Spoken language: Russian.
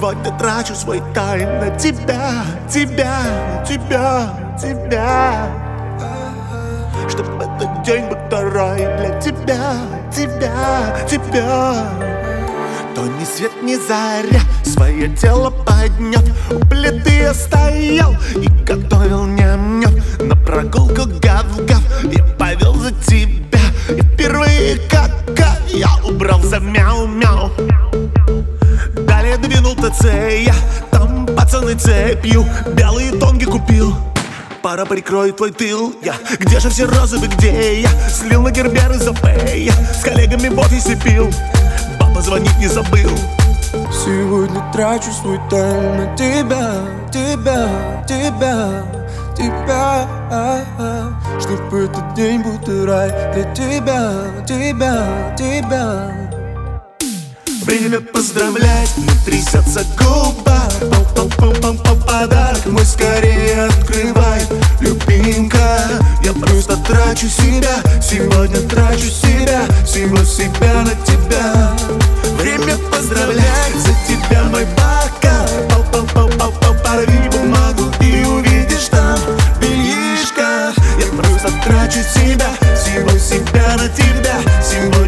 Сегодня трачу свой тайм на тебя, тебя, тебя, тебя. Чтоб этот день будто рай для тебя, тебя, тебя. То ни свет, ни заря, свое тело подняв, у плиты я стоял и готовил ням-ням. На прогулку гав-гав я повел за тебя, и впервые как я убрался мяу-мяу. Далее двинул ТЦ я, там пацаны цепью белые тонги купил. Пора прикроет твой тыл, я. Где же все розовые, где я? Слил на Гербер из АП, я с коллегами в офисе пил. Папа звонить не забыл. Сегодня трачу свой тайм на тебя, тебя, тебя, тебя. Чтоб этот день будто рай для тебя, тебя, тебя. Время поздравлять, не трясется губа. Пам-пам-пам-пам, подарок мой скорее открывай, любимка. Я просто трачу себя, сегодня трачу себя, всего себя на тебя. Время поздравлять, за тебя мой бокал. Пау-пау-пау-пау, порви бумагу и увидишь там бельишко. Я просто трачу себя, всего себя на тебя, всего